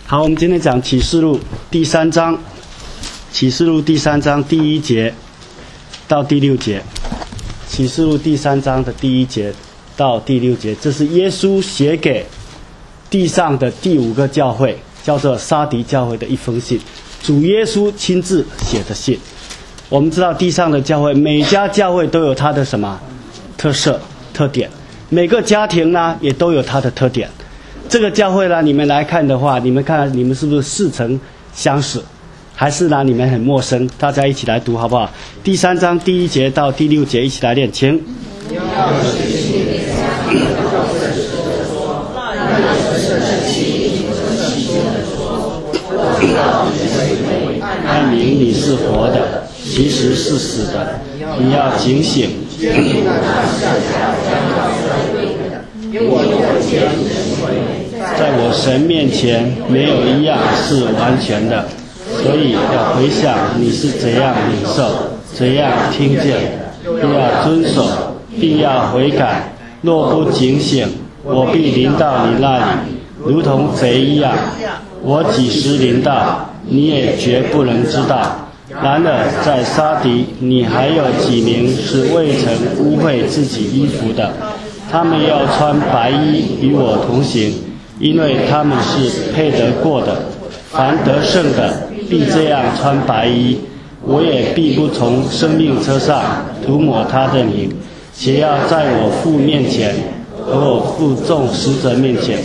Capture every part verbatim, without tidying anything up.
好，我们今天讲启示录第三章，启示录第三章第一节到第六节，启示录第三章的第一节到第六节，这是耶稣写给地上的第五个教会，叫做撒狄教会的一封信，主耶稣亲自写的信。我们知道地上的教会，每家教会都有它的什么特色特点，每个家庭呢也都有它的特点。这个教会呢，你们来看的话，你们看你们是不是似曾相识，还是呢你们很陌生？大家一起来读好不好？第三章第一节到第六节一起来念，请。按明你是活的，其实是死的，你要警醒。在我神面前没有一样是完全的，所以要回想你是怎样领受，怎样听见，并要遵守，并要悔改。若不警醒，我必临到你那里，如同贼一样。我几时临到，你也绝不能知道。然而在撒狄，你还有几名是未曾污秽自己衣服的，他们要穿白衣与我同行，因为他们是配得过的。凡得胜的，必这样穿白衣。我也必不从生命车上涂抹他的名，且要在我父面前和我父众使者面前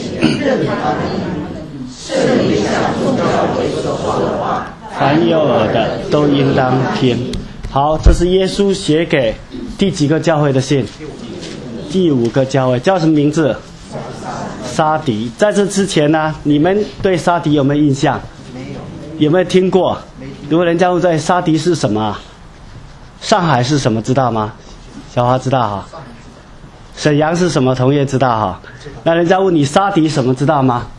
凡有耳的都应当听。好，这是耶稣写给第几个教会的信？第五个教会，叫什么名字？撒狄。在这之前呢，你们对撒狄有没有印象？有没有听过？如果人家问在撒狄是什么？上海是什么？知道吗？小华知道哈。沈阳是什么？同学知道哈。那人家问你撒狄什么？知道吗？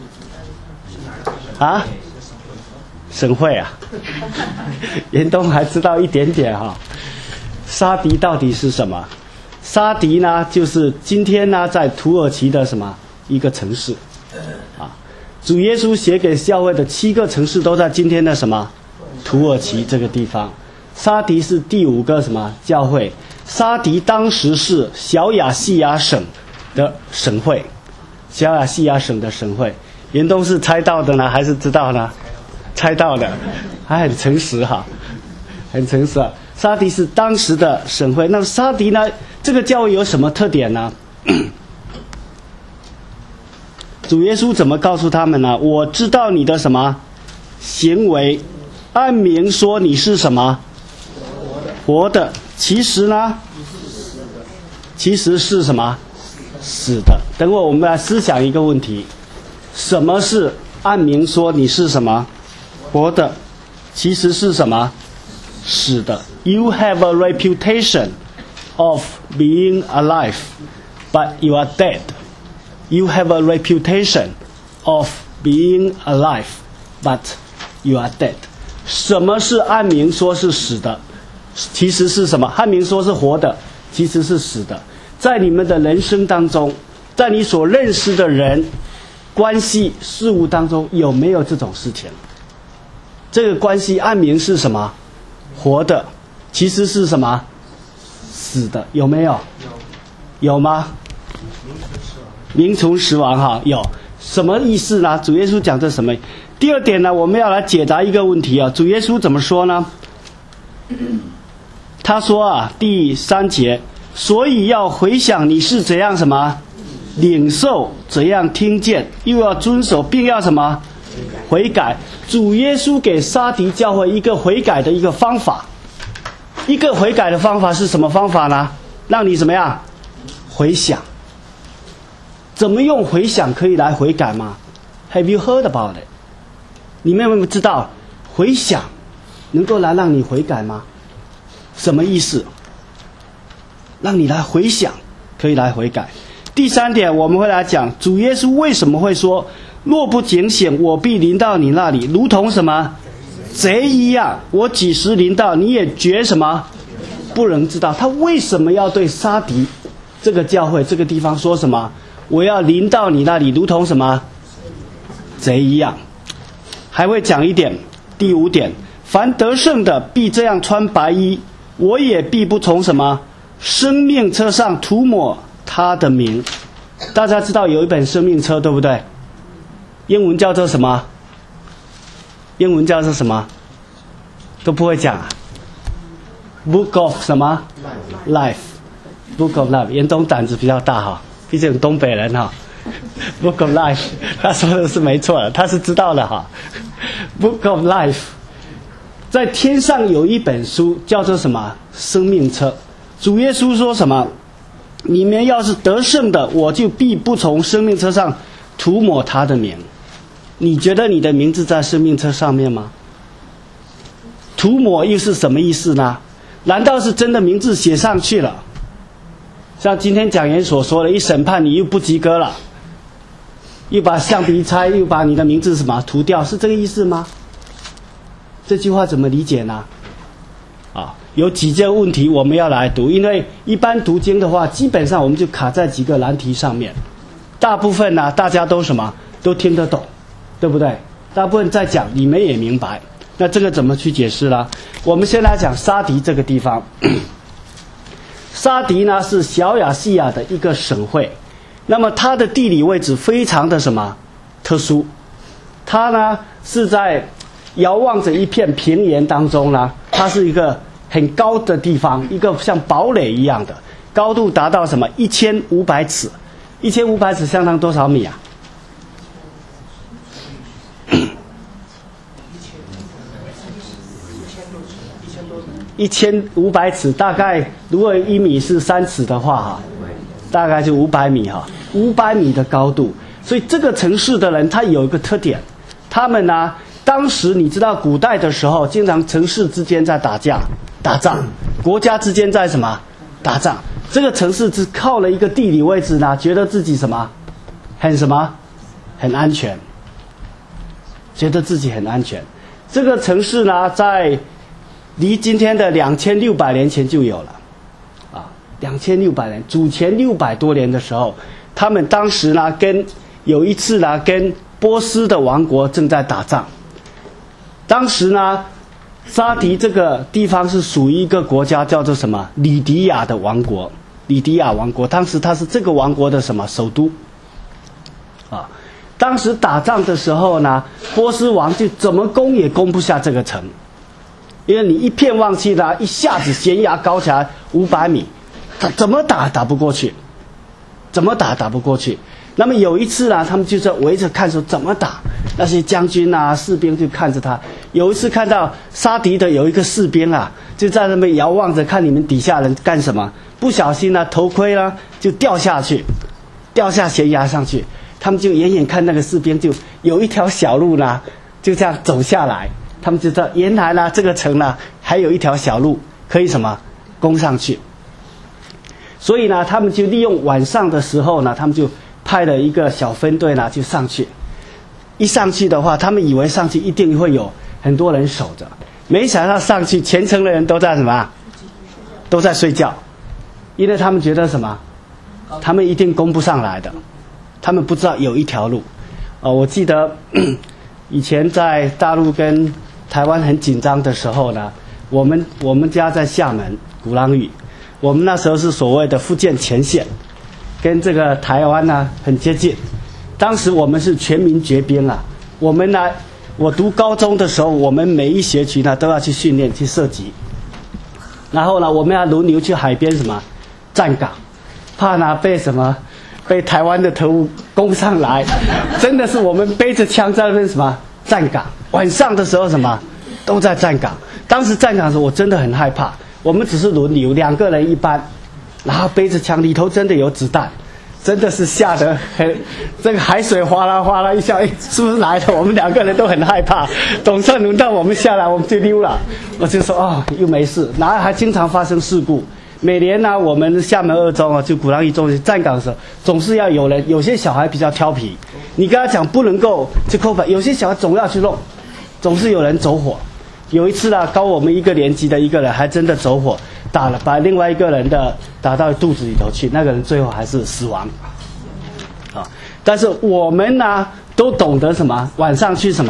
啊？省会啊。严东还知道一点点哈。撒狄到底是什么？撒狄呢，就是今天呢在土耳其的什么一个城市啊？主耶稣写给教会的七个城市都在今天的什么土耳其这个地方。撒狄是第五个什么教会？撒狄当时是小亚细亚省的省会，小亚细亚省的省会。严东是猜到的呢，还是知道呢？猜到的，还很诚实哈，很诚实啊。撒狄是当时的省会。那么撒狄呢，这个教会有什么特点呢？主耶稣怎么告诉他们呢？我知道你的什么行为，按明说你是什么活的，其实呢，其实是什么死的。等会我们来思想一个问题：什么是按明说你是什么活的，其实是什么死的？ You have a reputation of being alive, but you are dead. You have a reputation of being alive, but you are dead. 什么是按明说是死的？其实是什么？按明说是活的，其实是死的。在你们的人生当中，在你所认识的人、关系、事物当中，有没有这种事情？这个关系按明是什么？活的，其实是什么？死的，有没有？有吗？名存实亡哈，有。什么意思呢？主耶稣讲这什么？第二点呢，我们要来解答一个问题啊。主耶稣怎么说呢？他说啊，第三节，所以要回想你是怎样什么领受，怎样听见，又要遵守，并要什么悔改。主耶稣给撒狄教会一个悔改的一个方法。一个悔改的方法是什么方法呢？让你怎么样回想。怎么用回想可以来悔改吗？ Have you heard about it？ 你们有没有知道回想能够来让你悔改吗？什么意思？让你来回想可以来悔改。第三点，我们会来讲主耶稣为什么会说若不警醒，我必临到你那里，如同什么贼一样。我几时临到，你也绝什么不能知道。他为什么要对撒狄这个教会这个地方说什么？我要临到你那里，如同什么贼一样。 还会讲一点，第五点，凡得胜的必这样穿白衣，我也必不从什么生命册上涂抹他的名。大家知道有一本生命册，对不对？英文叫做什么？英文叫做什么？都不会讲啊。Book of 什么 ？Life。Book of Life。严总胆子比较大哈，毕竟东北人哈。Book of Life， 他说的是没错的，他是知道的哈。Book of Life， 在天上有一本书叫做什么？生命册。主耶稣说什么？你们要是得胜的，我就必不从生命册上涂抹他的名。你觉得你的名字在生命册上面吗？涂抹又是什么意思呢？难道是真的名字写上去了？像今天讲员所说的，一审判你又不及格了，又把橡皮擦，又把你的名字什么涂掉，是这个意思吗？这句话怎么理解呢？啊，有几件问题我们要来读，因为一般读经的话，基本上我们就卡在几个难题上面，大部分呢大家都什么都听得懂，对不对？大部分在讲，你们也明白。那这个怎么去解释呢？我们先来讲沙迪这个地方。沙迪呢是小亚细亚的一个省会，那么它的地理位置非常的什么特殊？它呢是在遥望着一片平原当中呢，它是一个很高的地方，一个像堡垒一样的，高度达到什么一千五百尺，一千五百尺相当多少米啊？一千五百尺，大概如果一米是三尺的话哈，大概就五百米哈，五百米的高度。所以这个城市的人他有一个特点，他们呢，当时你知道古代的时候，经常城市之间在打架、打仗，国家之间在什么打仗？这个城市只靠了一个地理位置呢，觉得自己什么很什么很安全，觉得自己很安全。这个城市呢，在离今天的两千六百年前就有了，啊，两千六百年，主前六百多年的时候，他们当时呢，跟有一次呢，跟波斯的王国正在打仗。当时呢，沙迪这个地方是属于一个国家叫做什么？里迪亚的王国，里迪亚王国，当时它是这个王国的什么首都？啊，当时打仗的时候呢，波斯王就怎么攻也攻不下这个城。因为你一片望去呢，一下子悬崖高起来五百米，他怎么打打不过去，怎么打打不过去。那么有一次呢，他们就在围着看说怎么打，那些将军啊、士兵就看着他。有一次看到沙迪的有一个士兵啊，就在那边遥望着看你们底下人干什么，不小心呢头盔呢就掉下去，掉下悬崖上去。他们就远远看那个士兵就有一条小路呢，就这样走下来。他们就知道原来呢这个城呢还有一条小路可以什么攻上去，所以呢他们就利用晚上的时候呢，他们就派了一个小分队呢就上去。一上去的话，他们以为上去一定会有很多人守着，没想到上去全城的人都在什么都在睡觉，因为他们觉得什么他们一定攻不上来的，他们不知道有一条路。呃，我记得以前在大陆跟台湾很紧张的时候呢，我们我们家在厦门鼓浪屿，我们那时候是所谓的福建前线，跟这个台湾呢很接近。当时我们是全民决兵啊，我们呢，我读高中的时候，我们每一学期呢都要去训练去射击，然后呢我们要轮流去海边什么站岗，怕呢被什么被台湾的特务攻上来，真的是我们背着枪在那边什么站岗，晚上的时候什么都在站岗。当时站岗的时候我真的很害怕，我们只是轮流两个人一班，然后背着枪，里头真的有子弹，真的是吓得很，这个海水哗啦哗啦一下，哎，是不是来了？我们两个人都很害怕。总算轮到我们下来，我们就溜了。我就说哦，又没事，然后还经常发生事故。每年呢，我们厦门二中啊，就鼓浪屿中站岗的时候，总是要有人，有些小孩比较调皮，你跟他讲不能够去扣分，有些小孩总要去弄，总是有人走火。有一次呢，高我们一个年级的一个人还真的走火，打了把另外一个人的打到肚子里头去，那个人最后还是死亡。啊，但是我们呢都懂得什么？晚上去什么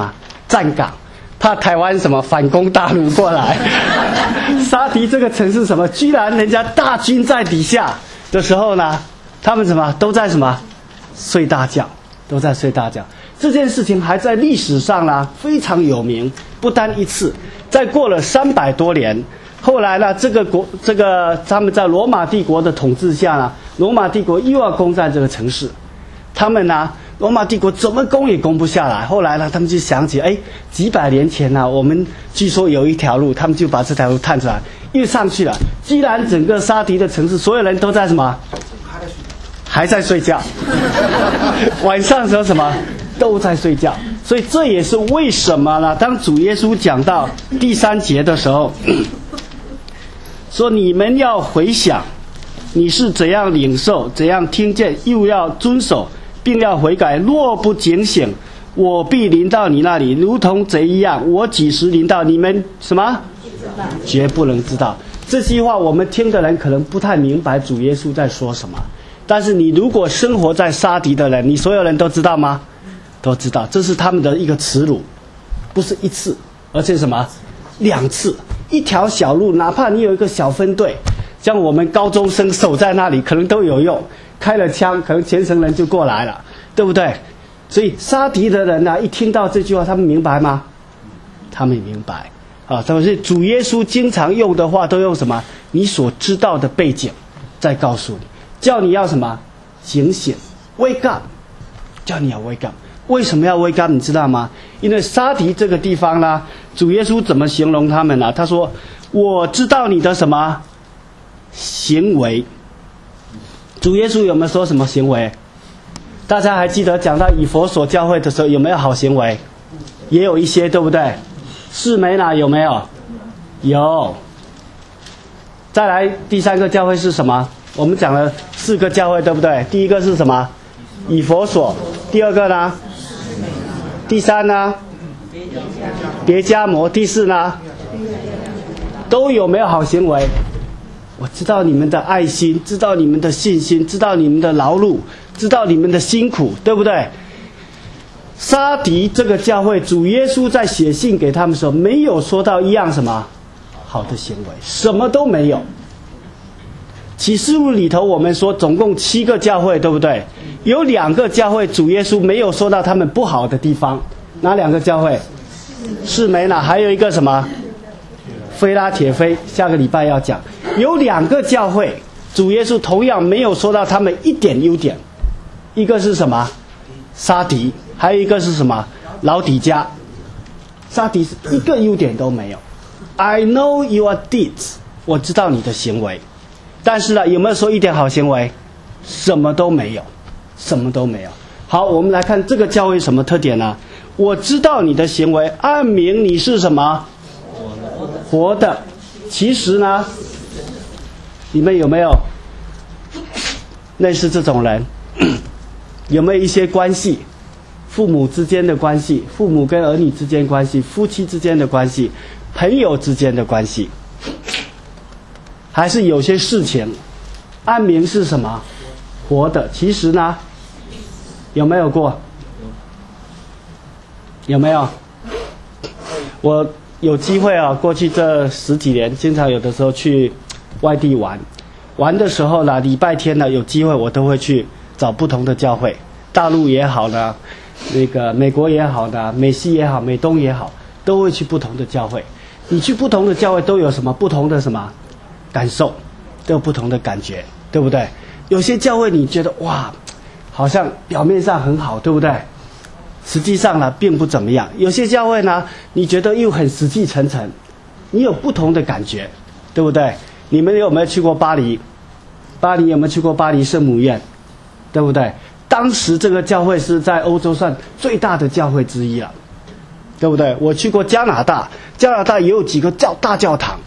站岗，怕台湾什么反攻大陆过来。沙迪这个城市什么，居然人家大军在底下的时候呢，他们什么都在什么睡大觉，都在睡大觉。这件事情还在历史上呢非常有名，不单一次。再过了三百多年，后来呢，这个国这个他们在罗马帝国的统治下呢，罗马帝国又要攻占这个城市，他们呢，罗马帝国怎么攻也攻不下来。后来呢，他们就想起，哎，几百年前呢，我们据说有一条路，他们就把这条路探出来，又上去了。居然整个沙迪的城市，所有人都在什么？还在睡觉。晚上的时候什么？都在睡觉。所以这也是为什么呢？当主耶稣讲到第三节的时候，说你们要回想你是怎样领受，怎样听见，又要遵守，并要悔改。若不警醒，我必临到你那里，如同贼一样。我几时临到你们什么？绝不能知道。这句话我们听的人可能不太明白主耶稣在说什么，但是你如果生活在沙迪的人，你所有人都知道吗？都知道，这是他们的一个耻辱，不是一次，而且什么两次。一条小路，哪怕你有一个小分队，像我们高中生守在那里，可能都有用。开了枪，可能全城人就过来了，对不对？所以沙迪的人呢、啊，一听到这句话，他们明白吗？他们明白啊。所以主耶稣经常用的话都用什么？你所知道的背景，再告诉你，叫你要什么？警醒 ，wake up， 叫你要 wake up。为什么要 wake up？ 你知道吗？因为沙迪这个地方呢，主耶稣怎么形容他们呢？他说：“我知道你的什么行为。”主耶稣有没有说什么行为？大家还记得讲到以弗所教会的时候，有没有好行为？也有一些，对不对？士梅拿有没有？有。再来第三个教会是什么？我们讲了四个教会，对不对？第一个是什么？以弗所。第二个呢？第三呢？别迦摩。第四呢？都有没有好行为？我知道你们的爱心，知道你们的信心，知道你们的劳碌，知道你们的辛苦，对不对？沙迪这个教会，主耶稣在写信给他们的时候，没有说到一样什么好的行为，什么都没有。启示录里头我们说总共七个教会，对不对？有两个教会主耶稣没有说到他们不好的地方。哪两个教会？士梅拿，还有一个什么？菲拉铁菲，下个礼拜要讲。有两个教会主耶稣同样没有说到他们一点优点。一个是什么？沙迪，还有一个是什么？老底嘉。沙迪是一个优点都没有。 I know your deeds， 我知道你的行为，但是呢，有没有说一点好行为？什么都没有，什么都没有。好，我们来看这个教会什么特点呢？我知道你的行为，暗明你是什么？活的。其实呢，你们有没有类似这种人？有没有一些关系？父母之间的关系，父母跟儿女之间关系，夫妻之间的关系，朋友之间的关系，还是有些事情暗明是什么？活的。其实呢，有没有过？有没有？我有机会啊，过去这十几年，经常有的时候去外地玩，玩的时候呢，礼拜天呢有机会我都会去找不同的教会，大陆也好呢，那个美国也好呢，美西也好，美东也好，都会去不同的教会。你去不同的教会都有什么不同的什么感受，都有不同的感觉，对不对？有些教会你觉得哇，好像表面上很好，对不对？实际上呢，并不怎么样。有些教会呢，你觉得又很死气沉沉，你有不同的感觉，对不对？你们有没有去过巴黎？巴黎有没有去过巴黎圣母院？对不对？当时这个教会是在欧洲算最大的教会之一了，对不对？我去过加拿大，加拿大也有几个教大教堂。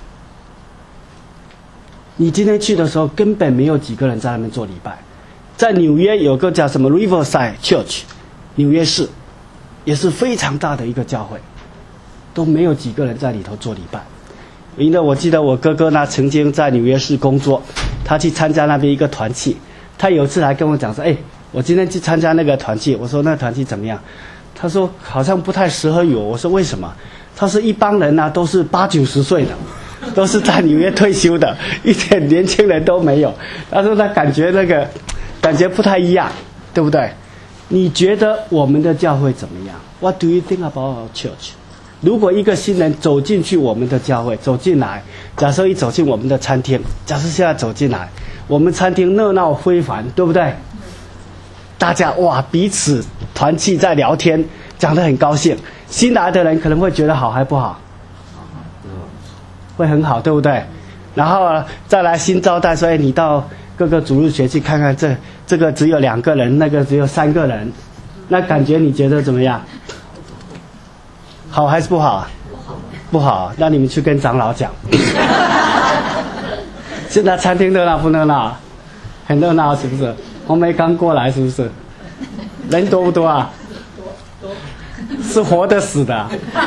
你今天去的时候，根本没有几个人在那边做礼拜。在纽约有个叫什么 Riverside Church， 纽约市也是非常大的一个教会，都没有几个人在里头做礼拜。因为我记得我哥哥呢曾经在纽约市工作，他去参加那边一个团契，他有一次还跟我讲说，哎，我今天去参加那个团契，我说那个团契怎么样？ 他说好像不太适合我。我说为什么？他说一帮人啊都是八九十岁的，都是在纽约退休的，一点年轻人都没有。他说他感觉那个感觉不太一样，对不对？你觉得我们的教会怎么样？ What do you think about our church？ 如果一个新人走进去我们的教会，走进来，假设一走进我们的餐厅，假设现在走进来，我们餐厅热闹非凡，对不对？大家哇彼此团契在聊天，讲得很高兴。新来的人可能会觉得好还不好？会很好，对不对？然后再来新招待说，哎，你到各个主日学去看看，这这个只有两个人，那个只有三个人，那感觉你觉得怎么样？好还是不好？不好，那你们去跟长老讲。现在餐厅热闹不热闹？很热闹，是不是？红梅刚过来，是不是？人多不多啊？是活的死的。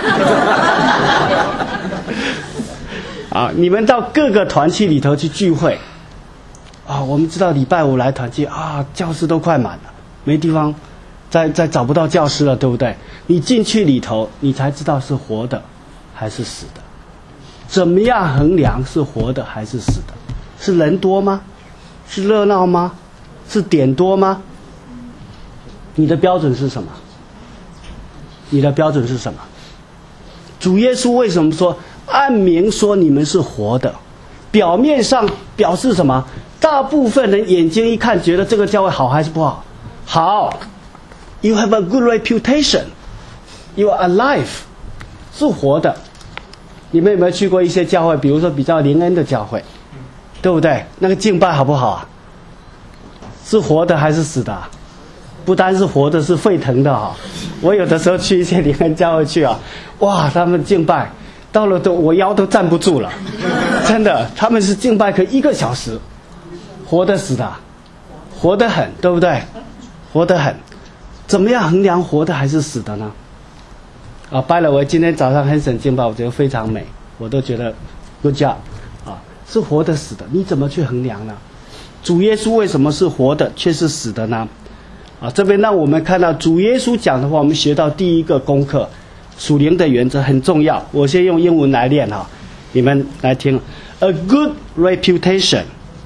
啊，你们到各个团契里头去聚会。啊，我们知道礼拜五来团契啊，教室都快满了，没地方，再再找不到教室了，对不对？你进去里头，你才知道是活的还是死的。怎么样衡量是活的还是死的？是人多吗？是热闹吗？是点多吗？你的标准是什么？你的标准是什么？主耶稣为什么说按明说你们是活的？表面上表示什么？大部分人眼睛一看，觉得这个教会好还是不好？好 ，You have a good reputation. You are alive. 是活的。你们有没有去过一些教会？比如说比较灵恩的教会，对不对？那个敬拜好不好啊？是活的还是死的啊？不单是活的，是沸腾的啊！我有的时候去一些灵恩教会去啊，哇，他们敬拜到了都我腰都站不住了，真的，他们是敬拜可以一个小时，活的死的，活得很，对不对？活得很，怎么样衡量活的还是死的呢？啊，拜了我今天早上很省敬拜，我觉得非常美，我都觉得 good job 啊，是活的死的，你怎么去衡量呢？主耶稣为什么是活的却是死的呢？啊，这边让我们看到主耶稣讲的话，我们学到第一个功课，属灵的原则很重要。我先用英文来练哈，你们来听。A good reputation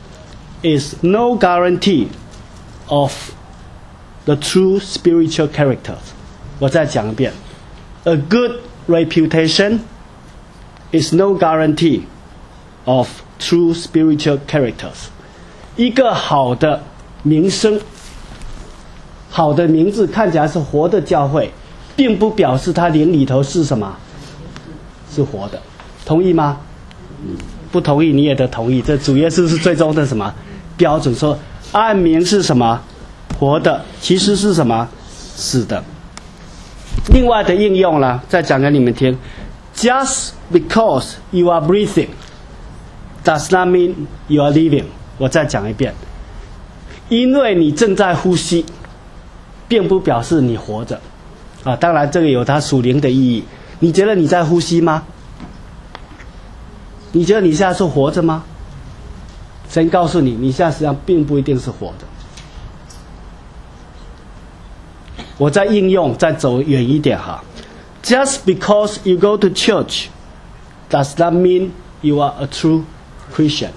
is no guarantee of the true spiritual characters. 我再讲一遍。A good reputation is no guarantee of true spiritual characters. 一个好的名声，好的名字看起来是活的教会，并不表示它灵里头是什么？是活的，同意吗？不同意你也得同意。这主耶稣是最终的什么标准？说按名是什么？活的，其实是什么？死的。另外的应用呢，再讲给你们听。Just because you are breathing does not mean you are living. 我再讲一遍，因为你正在呼吸，并不表示你活着。啊，当然这个有它属灵的意义。你觉得你在呼吸吗？你觉得你现在是活着吗？神告诉你，你现在实际上并不一定是活着。我再应用，再走远一点哈。Just because you go to church does not mean you are a true Christian.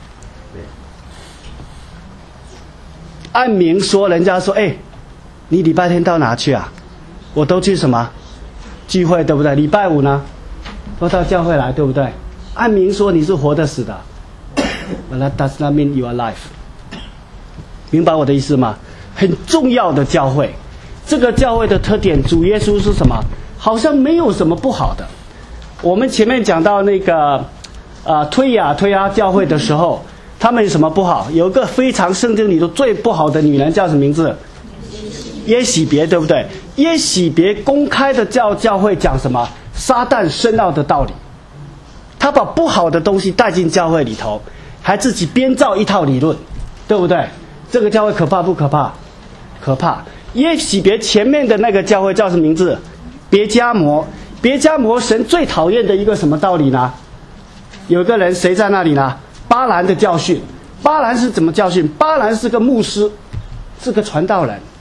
按明说，人家说，哎，你礼拜天到哪去啊？我都去什么聚会，对不对？礼拜五呢，都到教会来，对不对？按明说你是活的死的 ，But that does not mean you are alive. 明白我的意思吗？很重要的教会，这个教会的特点，主耶稣是什么？好像没有什么不好的。我们前面讲到那个呃推雅推阿教会的时候，他们有什么不好？有一个非常圣经里头最不好的女人叫什么名字？耶洗别，对不对？耶洗别公开的教教会讲什么？撒旦深奥的道理。他把不好的东西带进教会里头，还自己编造一套理论，对不对？这个教会可怕不可怕？可怕。耶洗别前面的那个教会叫什么名字？别迦摩。别迦摩神最讨厌的一个什么道理呢？有个人谁在那里呢？巴兰的教训。巴兰是怎么教训？巴兰是个牧师，是个传道人。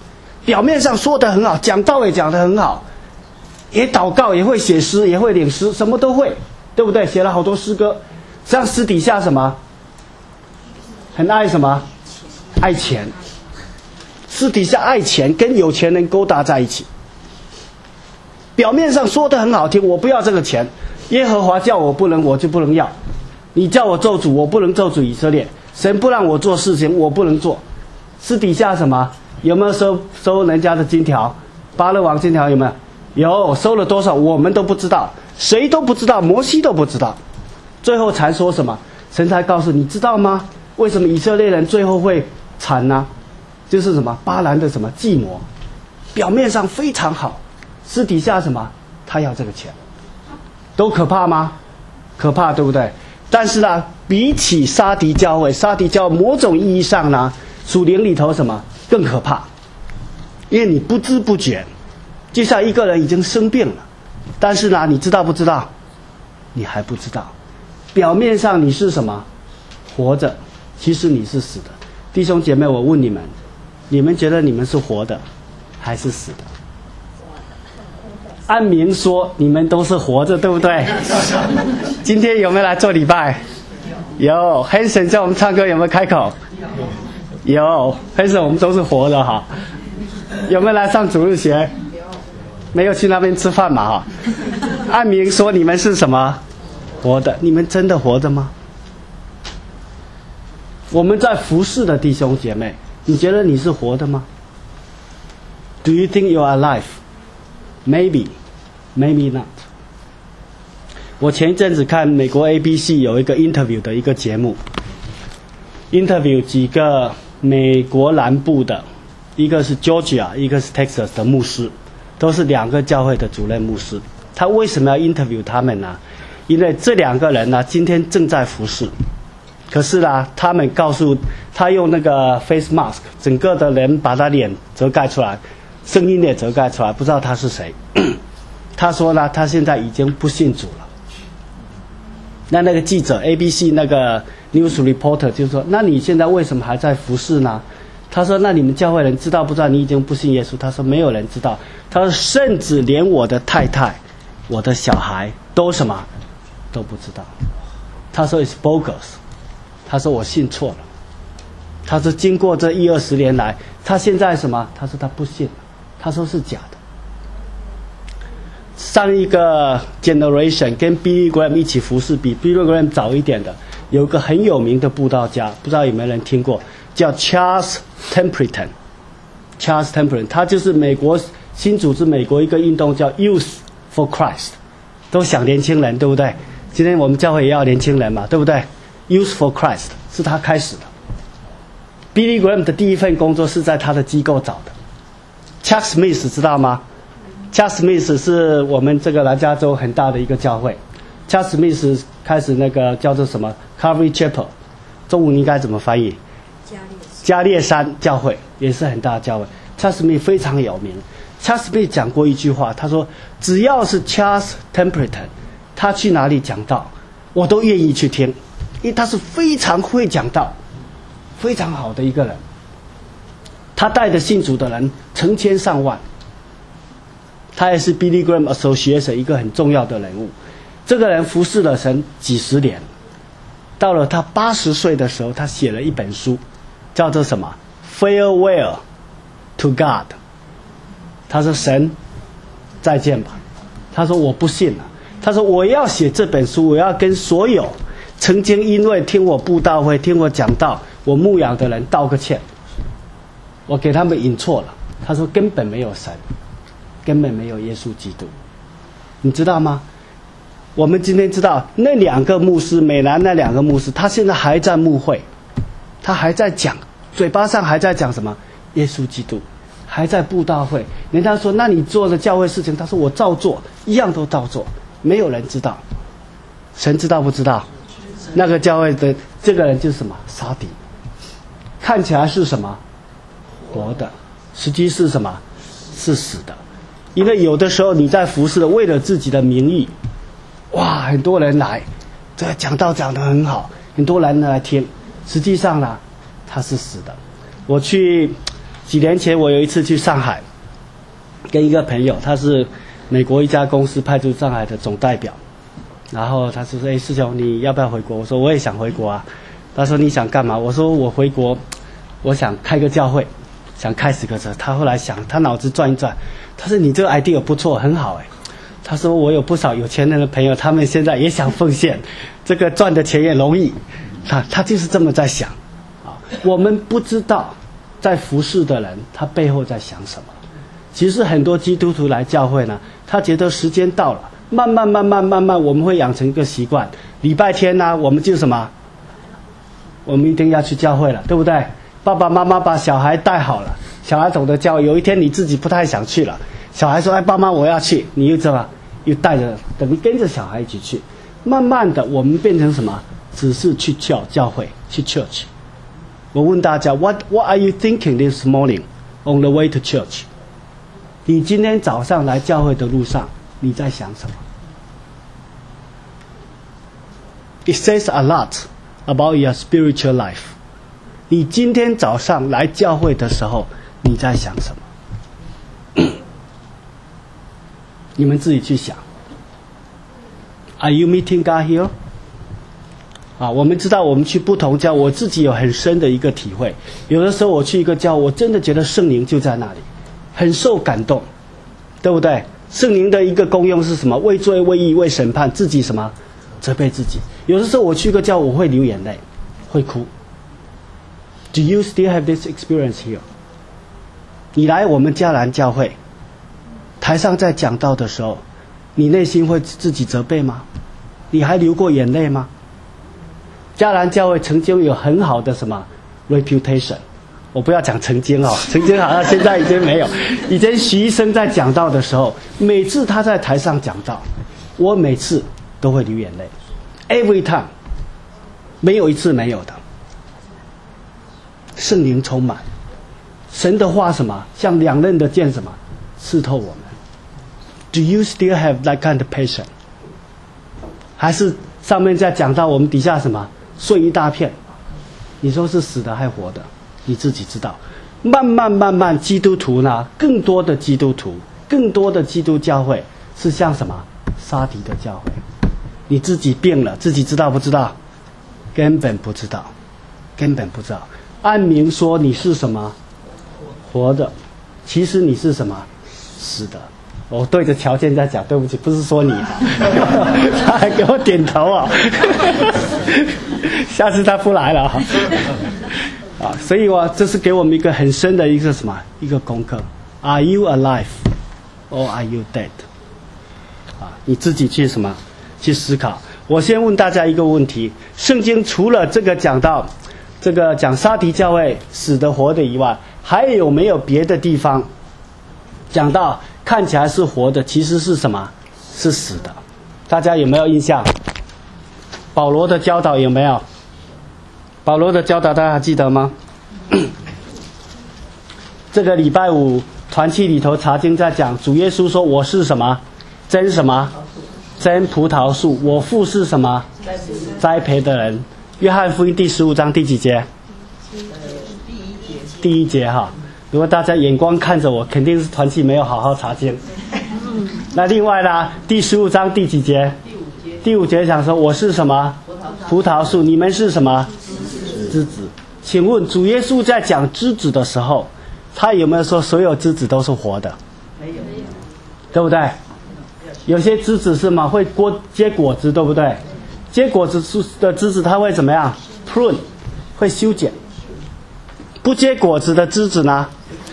表面上说得很好，讲道也讲得很好，也祷告，也会写诗，也会领诗，什么都会，对不对？写了好多诗歌。实际上私底下什么？很爱什么？爱钱。私底下爱钱，跟有钱人勾搭在一起。表面上说得很好听，我不要这个钱，耶和华叫我不能，我就不能要。你叫我咒诅，我不能咒诅以色列。神不让我做事情，我不能做。私底下什么？有没有收收人家的金条？巴勒王金条有没有？有，收了多少我们都不知道，谁都不知道，摩西都不知道。最后才说什么？神才告诉你知道吗？为什么以色列人最后会惨呢？就是什么巴兰的什么计谋，表面上非常好，私底下什么？他要这个钱，都可怕吗？可怕，对不对？但是呢，比起撒狄教会，撒狄教会某种意义上呢，属灵里头什么更可怕？因为你不知不觉，就像一个人已经生病了，但是呢，你知道不知道？你还不知道。表面上你是什么？活着，其实你是死的。弟兄姐妹，我问你们，你们觉得你们是活的，还是死的？按明说，你们都是活着，对不对？今天有没有来做礼拜？有。Hanson 叫我们唱歌，有没有开口？有。Hanson 我们都是活的哈。有没有来上主日学？没有去那边吃饭嘛哈。按明说，你们是什么？活的。你们真的活着吗？我们在服侍的弟兄姐妹，你觉得你是活的吗？ Do you think you are alive? Maybe, maybe not. 我前一阵子看美国 A B C 有一个 interview 的一个节目 ，interview 几个美国南部的，一个是 Georgia， 一个是 Texas 的牧师，都是两个教会的主任牧师。他为什么要 interview 他们呢？因为这两个人呢，今天正在服侍，可是呢，他们告诉他用那个 face mask， 整个的人把他脸遮盖出来。声音也遮盖出来，不知道他是谁。他说呢，他现在已经不信主了。那那个记者 A B C 那个 news reporter 就说：“那你现在为什么还在服侍呢？”他说：“那你们教会人知道不知道你已经不信耶稣？”他说：“没有人知道。”他说：“甚至连我的太太、我的小孩都什么都不知道。”他说 ：“It's bogus。”他说：“我信错了。”他说：“经过这一二十年来，他现在什么？”他说：“他不信了。”他说是假的。上一个 generation 跟 Billy Graham 一起服侍，比 Billy Graham 早一点的，有个很有名的布道家，不知道有没有人听过，叫 Charles Templeton。Charles Templeton， 他就是美国新组织美国一个运动叫 Youth for Christ， 都想年轻人，对不对？今天我们教会也要年轻人嘛，对不对？ Youth for Christ 是他开始的。Billy Graham 的第一份工作是在他的机构找的。Chuck Smith 知道吗？ Chuck Smith 是我们这个南加州很大的一个教会。Chuck Smith 开始那个叫做什么 Calvary Chapel， 中文应该怎么翻译？加列山教会也是很大的教会。Chuck Smith 非常有名。Chuck Smith 讲过一句话，他说：“只要是 Charles Templeton， 他去哪里讲道，我都愿意去听，因为他是非常会讲道，非常好的一个人。”他带的信主的人成千上万，他也是 Billy Graham Association 一个很重要的人物。这个人服侍了神几十年，到了他八十岁的时候，他写了一本书，叫做什么 ？Farewell to God。他说：“神，再见吧。”他说：“我不信了。”他说：“我要写这本书，我要跟所有曾经因为听我布道会、听我讲道、我牧养的人道个歉。我给他们引错了。”他说：“根本没有神，根本没有耶稣基督。”你知道吗？我们今天知道那两个牧师，美南那两个牧师，他现在还在牧会，他还在讲，嘴巴上还在讲什么耶稣基督，还在布道会。人家说：“那你做的教会事情？”他说：“我照做，一样都照做，没有人知道。神知道不知道？”那个教会的这个人就是什么？撒狄，看起来是什么？活的，实际是什么？是死的。因为有的时候你在服侍，为了自己的名义，哇，很多人来，这个讲道讲得很好，很多人来听，实际上呢，他是死的。我去几年前我有一次去上海，跟一个朋友，他是美国一家公司派驻上海的总代表，然后他就说：“哎，师兄，你要不要回国？”我说：“我也想回国啊。”他说：“你想干嘛？”我说：“我回国，我想开个教会，想开十个车。”他后来想，他脑子转一转，他说：“你这个 idea 不错，很好哎。”他说：“我有不少有钱人的朋友，他们现在也想奉献，这个赚的钱也容易。”他他就是这么在想啊。我们不知道在服侍的人他背后在想什么。其实很多基督徒来教会呢，他觉得时间到了，慢慢慢慢慢慢，我们会养成一个习惯。礼拜天呢，我们就什么？我们一定要去教会了，对不对？爸爸妈妈把小孩带好了，小孩懂得教。有一天你自己不太想去了，小孩说：“哎，爸妈，我要去。”你又怎么？又带着，等于跟着小孩一起去。慢慢的，我们变成什么？只是去教教会，去 church。我问大家 ，What What are you thinking this morning on the way to church？ 你今天早上来教会的路上，你在想什么 ？It says a lot about your spiritual life。你今天早上来教会的时候，你在想什么？你们自己去想。Are you meeting God here？ 啊，我们知道我们去不同教，我自己有很深的一个体会。有的时候我去一个教，我真的觉得圣灵就在那里，很受感动，对不对？圣灵的一个功用是什么？为罪、为义、为审判，自己什么？责备自己。有的时候我去一个教，我会流眼泪，会哭。Do you still have this experience here？ 你来我们迦南教会，台上在讲道的时候，你内心会自己责备吗？你还流过眼泪吗？迦南教会曾经有很好的什么 reputation， 我不要讲曾经哦，曾经好像现在已经没有。以前徐医生在讲道的时候，每次他在台上讲道，我每次都会流眼泪 ，every time， 没有一次没有的。圣灵充满，神的话什么像两刃的剑什么刺透我们。Do you still have that kind of passion？ 还是上面在讲到我们底下什么碎一大片？你说是死的还活的？你自己知道。慢慢慢慢，基督徒呢，更多的基督徒，更多的基督教会是像什么沙迪的教会？你自己病了，自己知道不知道？根本不知道，根本不知道。按明说你是什么活的，其实你是什么死的。我对着条件在讲，对不起，不是说你，他还给我点头啊，下次他不来了啊。啊，所以我这是给我们一个很深的一个什么一个功课 ？Are you alive, or are you dead？ 啊，你自己去什么去思考。我先问大家一个问题：圣经除了这个讲到这个讲沙迪教会死的活的以外，还有没有别的地方讲到看起来是活的，其实是什么？是死的。大家有没有印象？保罗的教导有没有？保罗的教导大家还记得吗？这个礼拜五团契里头查经在讲，主耶稣说：“我是什么？真什么？真葡萄树。我父是什么？栽培的人。”约翰福音第十五章第几节？第一节哈。如果大家眼光看着我，肯定是团契没有好好查经。那另外呢，第十五章第几节？第五节讲说：“我是什么？葡萄树，你们是什么？枝子。”请问主耶稣在讲枝子的时候，他有没有说所有枝子都是活的？没有，对不对？有些枝子是吗？会结果子，对不对？结果子的枝子它会怎么样 ？prune， 会修剪。不结果子的枝子呢？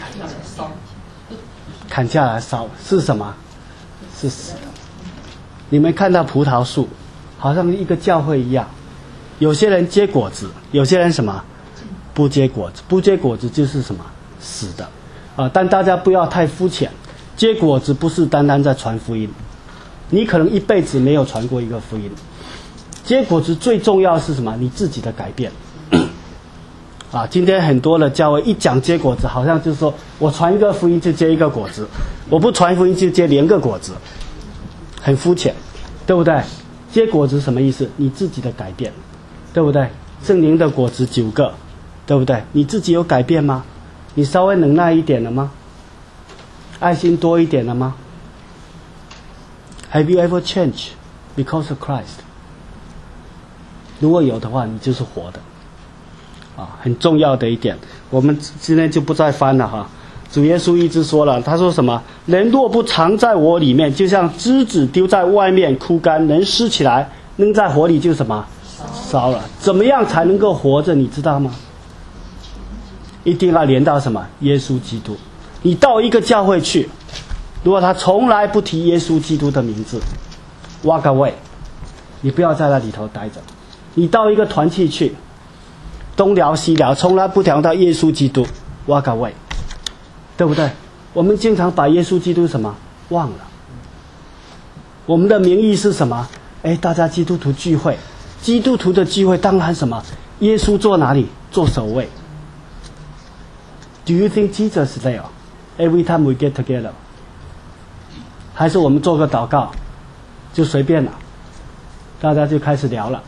砍下来烧，是什么？是死的。你们看到葡萄树，好像一个教会一样，有些人结果子，有些人什么？不结果子。不结果子就是什么？死的。啊，但大家不要太肤浅，结果子不是单单在传福音，你可能一辈子没有传过一个福音。结果子最重要是什么？你自己的改变。啊，今天很多的教会一讲结果子，好像就是说我传一个福音就结一个果子，我不传福音就结连个果子，很肤浅，对不对？结果子什么意思？你自己的改变，对不对？圣灵的果子九个，对不对？你自己有改变吗？ 你稍微能耐一点了吗？爱心多一点了吗？ Have you ever changed because of Christ? 如果有的话，你就是活的啊，很重要的一点。我们今天就不再翻了哈。主耶稣一直说了，他说什么？人若不藏在我里面，就像枝子丢在外面枯干，能湿起来，扔在火里就什么？烧了。怎么样才能够活着？你知道吗？一定要连到什么？耶稣基督。你到一个教会去，如果他从来不提耶稣基督的名字 ，walk away， 你不要在那里头待着。你到一个团契去，东聊西聊，从来不谈到耶稣基督 ，walk away， 对不对？我们经常把耶稣基督什么忘了。我们的名义是什么？哎，大家基督徒聚会，基督徒的聚会当然什么？耶稣坐哪里？坐首位。Do you think Jesus is there every time we get together？ 还是我们做个祷告，就随便了，大家就开始聊了。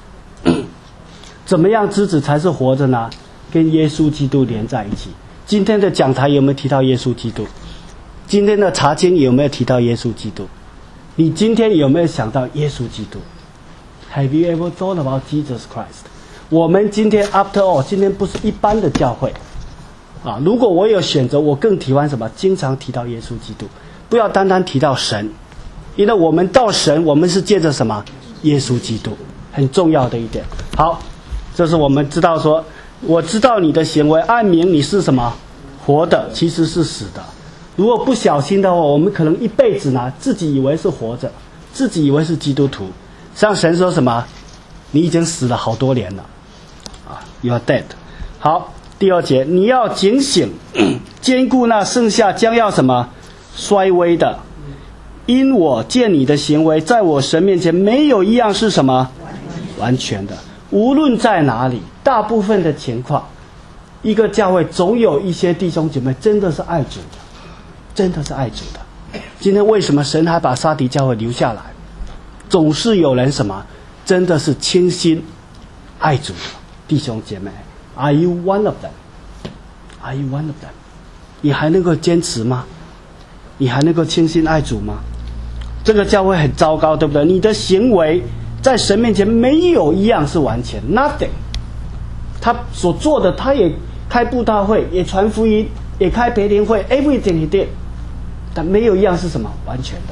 怎么样枝子才是活着呢？跟耶稣基督连在一起。今天的讲台有没有提到耶稣基督？今天的查经有没有提到耶稣基督？你今天有没有想到耶稣基督 ？Have you ever thought about Jesus Christ？ 我们今天 after all， 今天不是一般的教会啊。如果我有选择，我更喜欢什么？经常提到耶稣基督，不要单单提到神，因为我们到神，我们是借着什么？耶稣基督，很重要的一点。好，这是我们知道说，我知道你的行为，暗明你是什么？活的，其实是死的。如果不小心的话，我们可能一辈子呢，自己以为是活着，自己以为是基督徒。像神说什么？你已经死了好多年了，啊 ，You are dead。好，第二节，你要警醒，兼顾那剩下将要什么衰微的，因我见你的行为，在我神面前没有一样是什么完全的。无论在哪里，大部分的情况，一个教会总有一些弟兄姐妹真的是爱主的。真的是爱主的。今天为什么神还把撒狄教会留下来？总是有人什么，真的是倾心爱主的弟兄姐妹。Are you one of them? Are you one of them? 你还能够坚持吗？你还能够倾心爱主吗？这个教会很糟糕，对不对？你的行为在神面前没有一样是完全 ，nothing。他所做的，他也开布道会，也传福音，也开培灵会 ，everything he did。但没有一样是什么完全的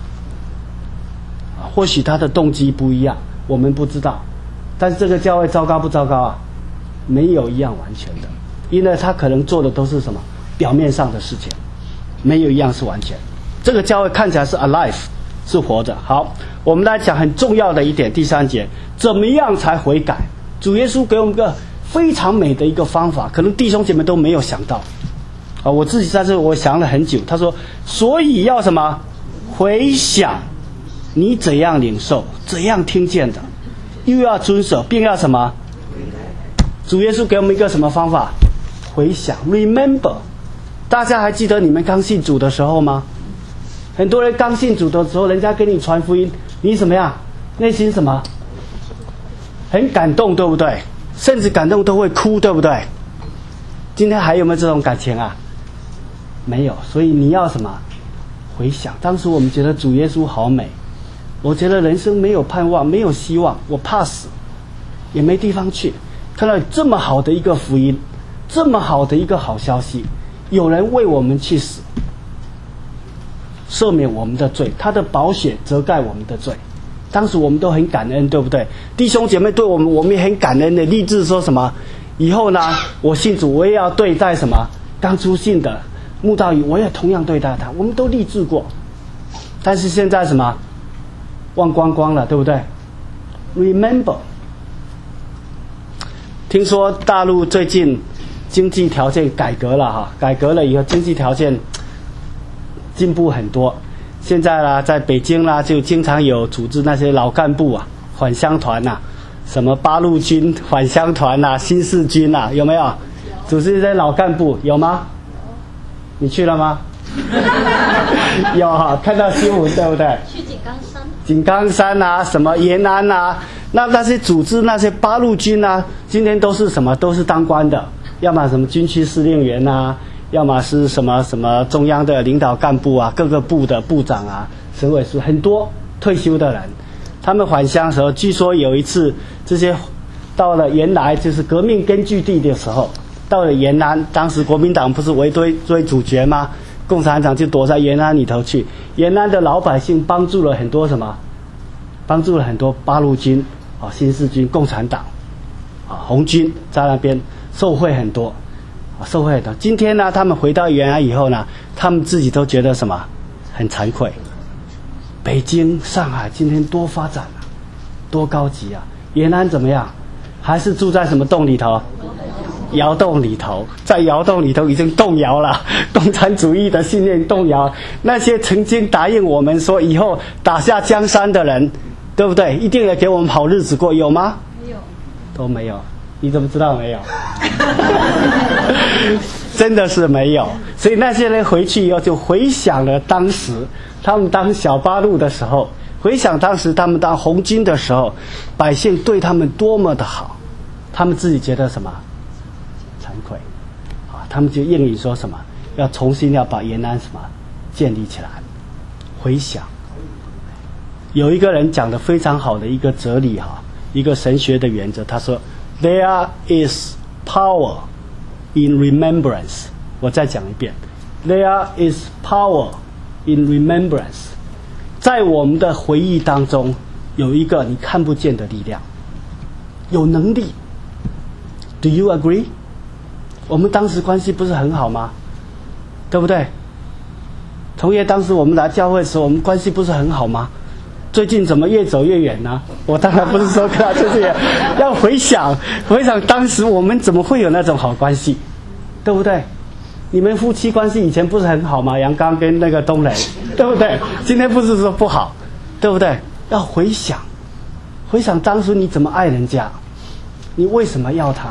啊？或许他的动机不一样，我们不知道。但是这个教会糟糕不糟糕啊？没有一样完全的，因为他可能做的都是什么表面上的事情，没有一样是完全。这个教会看起来是 alive， 是活着。好，我们来讲很重要的一点，第三节，怎么样才悔改？主耶稣给我们一个非常美的一个方法，可能弟兄姐妹都没有想到。啊，我自己在这我想了很久。他说，所以要什么？回想你怎样领受，怎样听见的，又要遵守，并要什么？主耶稣给我们一个什么方法？回想 ，remember。大家还记得你们刚信主的时候吗？很多人刚信主的时候，人家给你传福音，你怎么样？内心什么？很感动，对不对？甚至感动都会哭，对不对？今天还有没有这种感情啊？没有，所以你要什么？回想，当时我们觉得主耶稣好美，我觉得人生没有盼望，没有希望，我怕死，也没地方去。看到这么好的一个福音，这么好的一个好消息，有人为我们去死，赦免我们的罪，他的宝血遮盖我们的罪。当时我们都很感恩，对不对？弟兄姐妹对我们，我们也很感恩的，立志说什么？以后呢，我信主，我也要对待什么刚出信的慕道友，我也同样对待他。我们都立志过，但是现在什么忘光光了，对不对 ？Remember， 听说大陆最近经济条件改革了哈，改革了以后经济条件进步很多。现在啦，在北京啦，就经常有组织那些老干部啊，返乡团呐、啊，什么八路军返乡团呐、啊，新四军呐、啊，有没有？组织这些老干部有吗？你去了吗？有哈，看到新闻对不对？ 去井冈山。 井冈山啊，什么延安啊，那那些组织那些八路军啊，今天都是什么？都是当官的， 要么什么军区司令员啊，要么是什么什么中央的领导干部啊，各个部的部长啊，省委书很多退休的人，他们返乡的时候，据说有一次这些到了原来就是革命根据地的时候，到了延安，当时国民党不是围追追主角吗？共产党就躲在延安里头去，延安的老百姓帮助了很多什么？帮助了很多八路军啊、新四军、共产党啊、红军在那边受惠很多啊，受惠很多。今天呢，他们回到延安以后呢，他们自己都觉得什么？很惭愧。北京、上海今天多发展啊，多高级啊！延安怎么样？还是住在什么洞里头？窑洞里头，在窑洞里头已经动摇了，共产主义的信念动摇。那些曾经答应我们说以后打下江山的人，对不对？一定要给我们好日子过，有吗？没有，都没有。你怎么知道没有？真的是没有。所以那些人回去以后就回想了当时他们当小八路的时候，回想当时他们当红军的时候，百姓对他们多么的好，他们自己觉得什么？惭愧啊！他们就应允说什么？要重新要把延安什么建立起来。回想，有一个人讲的非常好的一个哲理哈，一个神学的原则，他说 ：“There is power in remembrance。”我再讲一遍 ：“There is power in remembrance。”在我们的回忆当中，有一个你看不见的力量，有能力。Do you agree？我们当时关系不是很好吗？对不对？同学，当时我们来教会的时候，我们关系不是很好吗？最近怎么越走越远呢？我当然不是说跟他就是要回想，回想当时我们怎么会有那种好关系，对不对？你们夫妻关系以前不是很好吗？杨刚跟那个东磊，对不对？今天不是说不好，对不对？要回想，回想当时你怎么爱人家，你为什么要他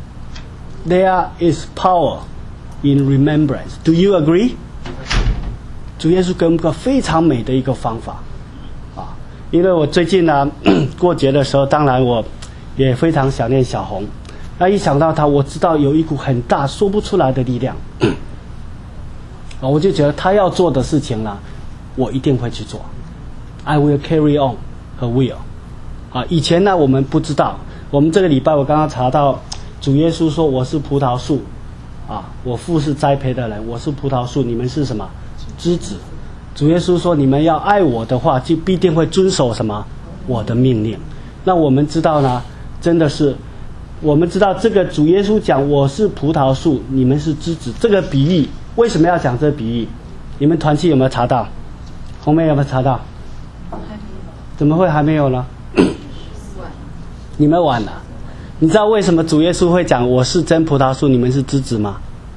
？There is power in remembrance. Do you agree? 主耶稣给我们个非常美的一个方法啊！因为我最近呢过节的时候，当然我也非常想念小红。那一想到他，我知道有一股很大说不出来的力量啊，我就觉得他要做的事情呢，我一定会去做。I will carry on her will. 啊，以前呢我们不知道，我们这个礼拜我刚刚查到。主耶稣说：“我是葡萄树，啊，我父是栽培的人，我是葡萄树，你们是什么？枝子。”主耶稣说：“你们要爱我的话，就必定会遵守什么？我的命令。”那我们知道呢，真的是，我们知道这个主耶稣讲：“我是葡萄树，你们是枝子。”这个比喻为什么要讲这个比喻？你们团契有没有查到？红梅有没有查到？怎么会还没有呢？你们晚了。你知道为什么主耶稣会讲我是真葡萄树，你们是枝子吗？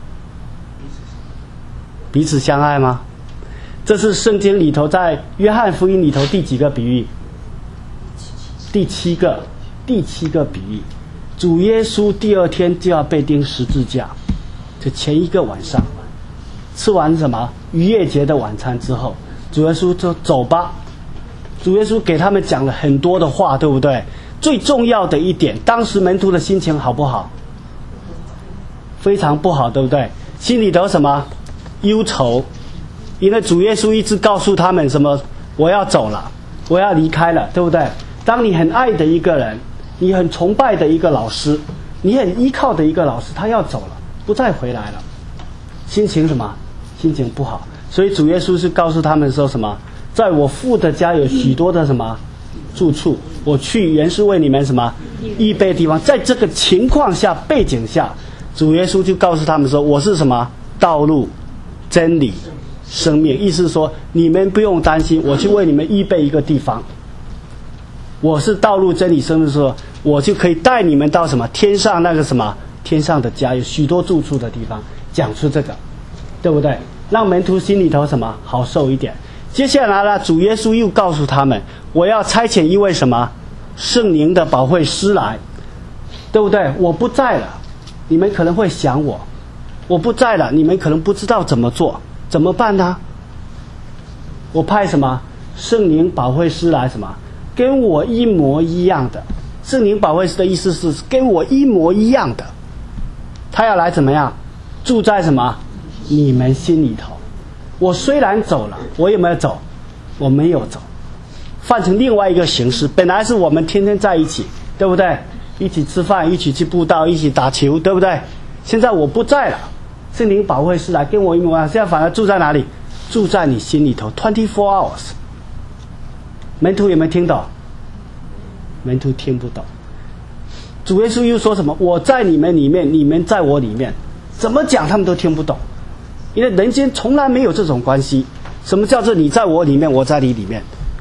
彼此相爱吗？这是圣经里头在约翰福音里头第几个比喻？第七个，第七个比喻。主耶稣第二天就要被钉十字架，就前一个晚上，吃完什么逾越节的晚餐之后，主耶稣就走吧。主耶稣给他们讲了很多的话，对不对？最重要的一点，当时门徒的心情好不好？非常不好，对不对？心里头什么忧愁？因为主耶稣一直告诉他们什么？我要走了，我要离开了，对不对？当你很爱的一个人，你很崇拜的一个老师，你很依靠的一个老师，他要走了，不再回来了，心情什么？心情不好。所以主耶稣是告诉他们说什么？在我父的家有许多的什么住处，我去原是为你们什么预备地方。在这个情况下背景下，主耶稣就告诉他们说：“我是什么道路、真理、生命。”意思是说，你们不用担心，我去为你们预备一个地方。我是道路、真理、生命，说我就可以带你们到什么天上那个什么天上的家，有许多住处的地方。讲出这个，对不对？让门徒心里头什么好受一点。接下来呢，主耶稣又告诉他们：“我要差遣一位什么圣灵的保惠师来，对不对？我不在了，你们可能会想我；我不在了，你们可能不知道怎么做，怎么办呢？我派什么圣灵保惠师来，什么跟我一模一样的。圣灵保惠师的意思是跟我一模一样的， 他要来怎么样？住在什么？你们心里头。我虽然走了，我有没有走？我没有走，换成另外一个形式。本来是我们天天在一起，对不对？一起吃饭，一起去布道，一起打球，对不对？现在我不在了，圣灵保惠师来跟我一模一样，现在反而住在哪里？住在你心里头 twenty-four hours。 门徒有没有听懂？门徒听不懂。主耶稣又说什么？我在你们里面，你们在我里面。怎么讲他们都听不懂，因为人间从来没有这种关系。什么叫做你在我里面，我在你里面？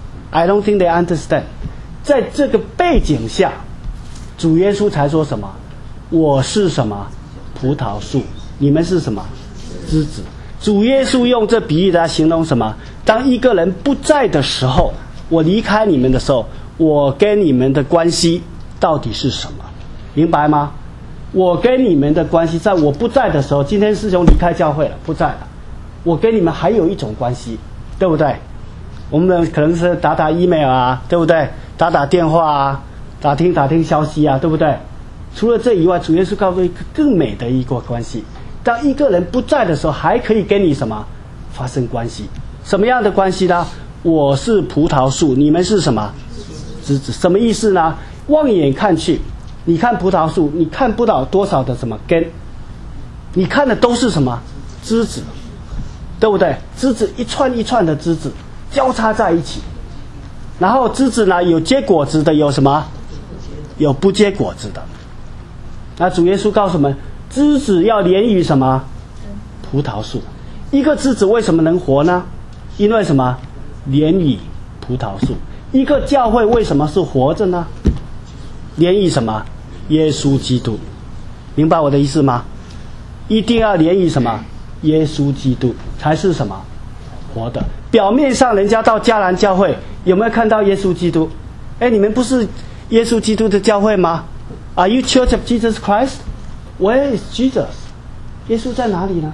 I don't think they understand。 在这个背景下，主耶稣才说什么？我是什么？葡萄树，你们是什么？枝子。主耶稣用这比喻来形容什么？当一个人不在的时候，我离开你们的时候，我跟你们的关系到底是什么？明白吗？我跟你们的关系，在我不在的时候，今天师兄离开教会了，不在了，我跟你们还有一种关系，对不对？我们可能是打打 email 啊，对不对？打打电话啊，打听打听消息啊，对不对？除了这以外，主耶稣告诉一个更美的一个关系，当一个人不在的时候，还可以跟你什么发生关系？什么样的关系呢？我是葡萄树，你们是什么枝子？什么意思呢？望眼看去，你看葡萄树，你看不到多少的什么根，你看的都是什么枝子，对不对？枝子一串一串的枝子交叉在一起，然后枝子呢有结果子的，有什么？有不结果子的。那主耶稣告诉我们，枝子要连于什么？葡萄树。一个枝子为什么能活呢？因为什么？连于葡萄树。一个教会为什么是活着呢？连于什么？耶稣基督。明白我的意思吗？一定要连于什么？耶稣基督才是什么？活的。表面上人家到迦南教会有没有看到耶稣基督？哎，你们不是耶稣基督的教会吗？ Are you Church of Jesus Christ? Where is Jesus? 耶稣在哪里呢？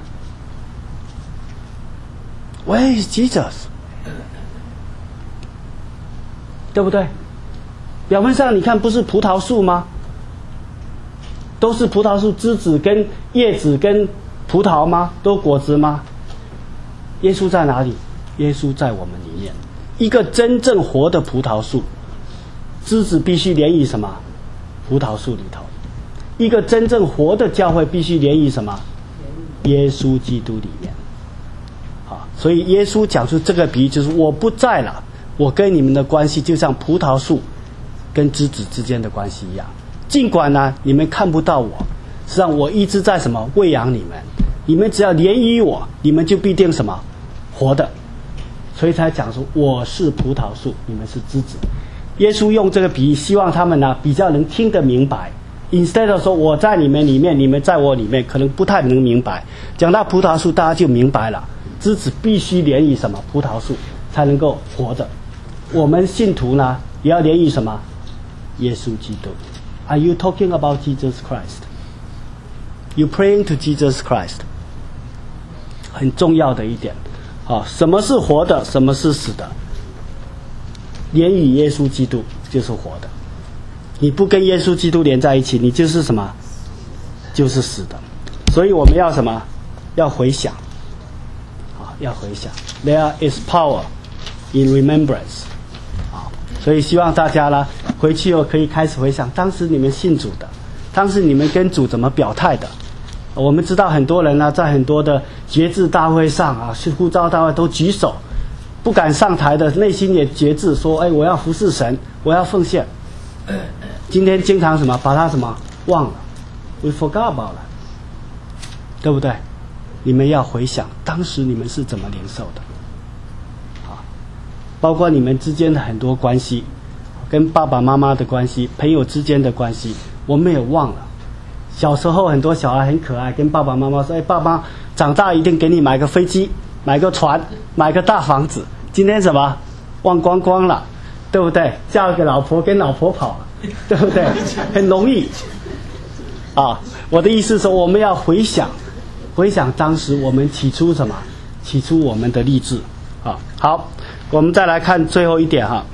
Where is Jesus? 对不对？表面上你看不是葡萄树吗？都是葡萄树枝子跟叶子跟葡萄吗？都果子吗？耶稣在哪里？耶稣在我们里面。一个真正活的葡萄树，枝子必须连于什么？葡萄树里头。一个真正活的教会必须连于什么？耶稣基督里面。好，所以耶稣讲出这个比喻，就是我不在了，我跟你们的关系就像葡萄树跟枝子之间的关系一样。尽管呢你们看不到我，实际上我一直在什么？喂养你们。你们只要连于我，你们就必定什么？活的。所以才讲说我是葡萄树，你们是枝子。耶稣用这个比喻，希望他们呢比较能听得明白。Instead of 说我在你们里面，你们在我里面，可能不太能明白。讲到葡萄树，大家就明白了。枝子必须连于什么？葡萄树才能够活着。我们信徒呢，也要连于什么？耶稣基督。Are you talking about Jesus Christ? You praying to Jesus Christ? 很重要的一点。好，什么是活的？什么是死的？连于耶稣基督就是活的。你不跟耶稣基督连在一起，你就是什么？就是死的。所以我们要什么？要回想。好，要回想。There is power in remembrance。好，所以希望大家呢，回去后可以开始回想，当时你们信主的，当时你们跟主怎么表态的。我们知道很多人呢，在很多的节制大会上啊，呼召大会都举手，不敢上台的，内心也决志说：“哎，我要服侍神，我要奉献。”今天经常什么把他什么忘了 ，we forgot about it， 对不对？你们要回想当时你们是怎么领受的，啊，包括你们之间的很多关系，跟爸爸妈妈的关系，朋友之间的关系，我们也忘了。小时候很多小孩很可爱，跟爸爸妈妈说：“哎，爸爸长大一定给你买个飞机，买个船，买个大房子。”今天什么忘光光了，对不对？嫁个老婆跟老婆跑了。对不对？很容易啊！我的意思是说，我们要回想，回想当时我们起初什么？起初我们的立志啊。好，我们再来看最后一点哈。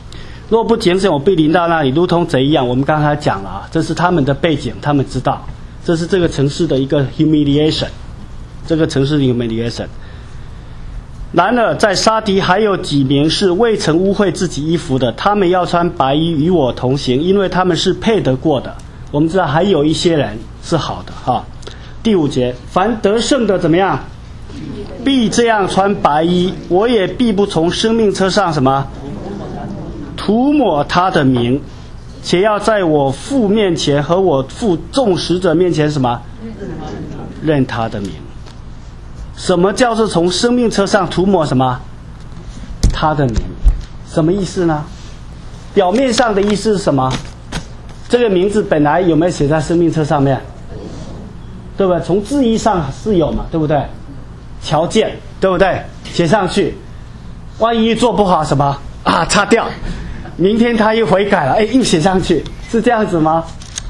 若不警醒，我被临到那里，如同贼一样。我们刚才讲了啊，这是他们的背景，他们知道。 这是这个城市的一个 humiliation， 这个城市的 humiliation。然而在沙迪还有几名是未曾污秽自己衣服的，他们要穿白衣与我同行，因为他们是配得过的。我们知道还有一些人是好的哈。第五节，凡得胜的怎么样？必这样穿白衣，我也必不从生命册上什么涂抹他的名，且要在我父面前和我父众使者面前什么认他的名。什么叫做从生命册上涂抹什么他的名？什么意思呢？表面上的意思是什么？这个名字本来有没有写在生命册上面？对不对？从字义上是有嘛，对不对？条件对不对？写上去，万一做不好什么啊，擦掉，明天他又悔改了，哎，又写上去，是这样子吗？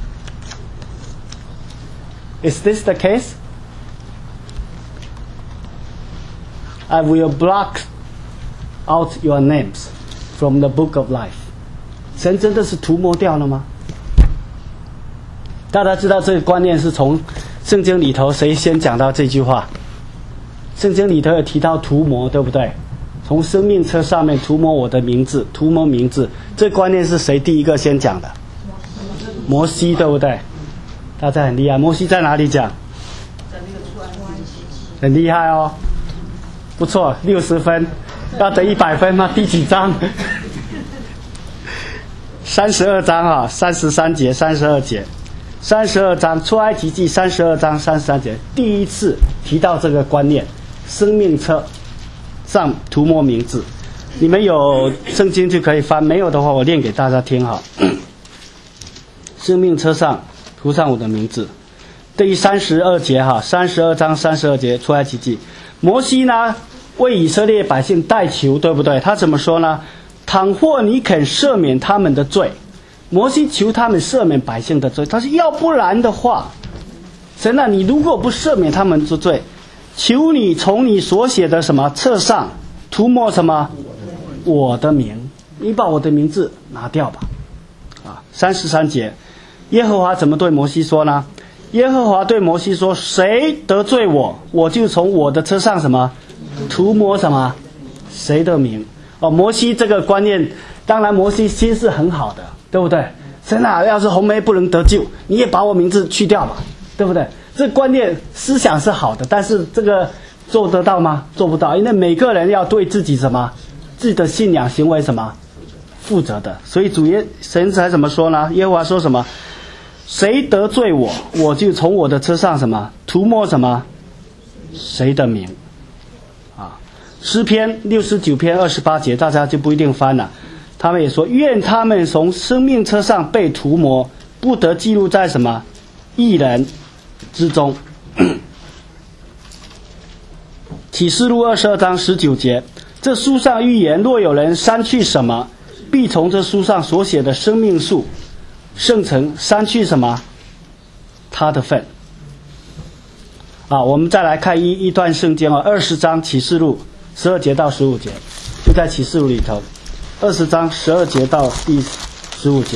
Is this the case? I will block out your names from the book of life. 神真的是涂抹掉了吗？大家知道这个观念是从圣经里头谁先讲到这句话？圣经里头有提到涂抹，对不对？从生命册上面涂抹我的名字，涂抹名字，这个观念是谁第一个先讲的？摩西，对不对？大家很厉害。摩西在哪里讲？很厉害哦，不错，六十分，要得一百分吗？第几章？三十二章啊，三十三节，三十二节。三十二章出埃及记三十二章三十三节第一次提到这个观念，生命册上涂抹名字。你们有圣经就可以翻，没有的话我念给大家听哈。生命册上涂上我的名字。第三十二节哈，三十二章三十二节出埃及记，摩西呢为以色列百姓代求，对不对？他怎么说呢？倘或你肯赦免他们的罪。摩西求他们赦免百姓的罪，他说要不然的话，神啊，你如果不赦免他们的罪，求你从你所写的什么册上涂抹什么我的名，你把我的名字拿掉吧。啊，三十三节，耶和华怎么对摩西说呢？耶和华对摩西说，谁得罪我，我就从我的册上什么涂抹什么谁的名。哦，摩西这个观念，当然摩西心是很好的，对不对？神啊，要是红梅不能得救，你也把我名字去掉吧，对不对？这观念思想是好的，但是这个做得到吗？做不到，因为每个人要对自己什么自己的信仰行为什么负责的。所以主耶神才怎么说呢？耶和华说什么？谁得罪我，我就从我的车上什么涂抹什么谁的名。啊，诗篇六十九篇二十八节，大家就不一定翻了。他们也说，愿他们从生命册上被涂抹，不得记录在什么义人之中。启示录二十二章十九节，这书上预言，若有人删去什么，必从这书上所写的生命树圣城删去什么他的份。啊，我们再来看一一段圣经啊，二十章启示录十二节到十五节，就在启示录里头。二十章十二节到第十五节，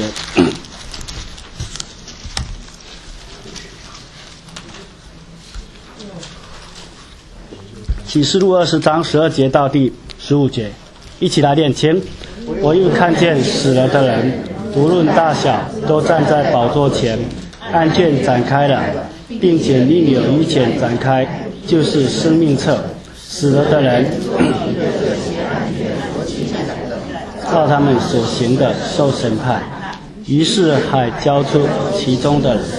启示录二十章十二节到第十五节，一起来念经。我又看见死了的人，无论大小，都站在宝座前，案卷展开了，并且另有一卷展开，就是生命册。死了的人照他们所行的受审判，于是还交出其中的人。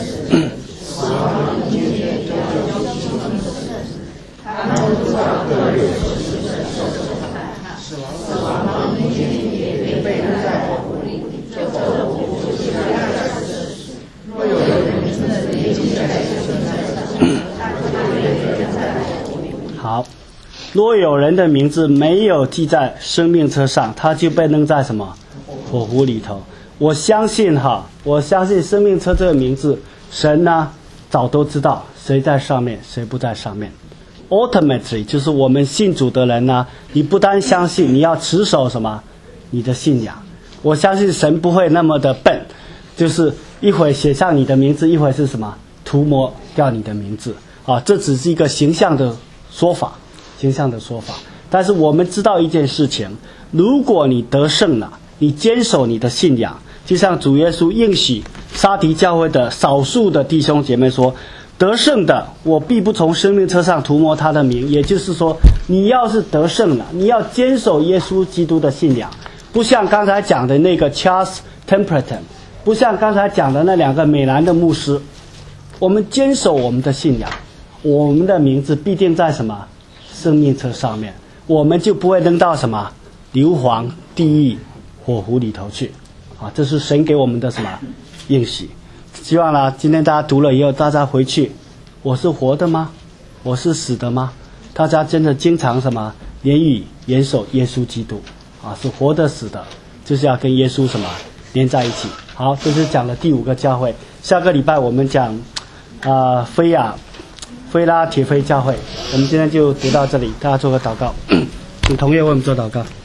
好，若有人的名字没有记在生命册上，他就被扔在什么火湖里头。我相信哈，我相信生命册这个名字，神呢早都知道谁在上面，谁不在上面。Ultimately， 就是我们信主的人呢，你不单相信，你要持守什么你的信仰。我相信神不会那么的笨，就是一会写上你的名字，一会是什么涂抹掉你的名字啊，这只是一个形象的说法，形象的说法。但是我们知道一件事情，如果你得胜了，你坚守你的信仰，就像主耶稣应许撒狄教会的少数的弟兄姐妹说，得胜的我必不从生命册上涂抹他的名。也就是说，你要是得胜了，你要坚守耶稣基督的信仰，不像刚才讲的那个 Charles Templeton， 不像刚才讲的那两个美兰的牧师，我们坚守我们的信仰，我们的名字必定在什么生命册上面，我们就不会扔到什么硫磺地狱火湖里头去啊！这是神给我们的什么应许。希望呢，今天大家读了以后，大家回去，我是活的吗？我是死的吗？大家真的经常什么言语严守耶稣基督啊，是活的死的，就是要跟耶稣什么连在一起。好，这是讲了第五个教会。下个礼拜我们讲啊、呃、菲亚菲拉铁菲教会。我们今天就读到这里，大家做个祷告，请同业为我们做祷告。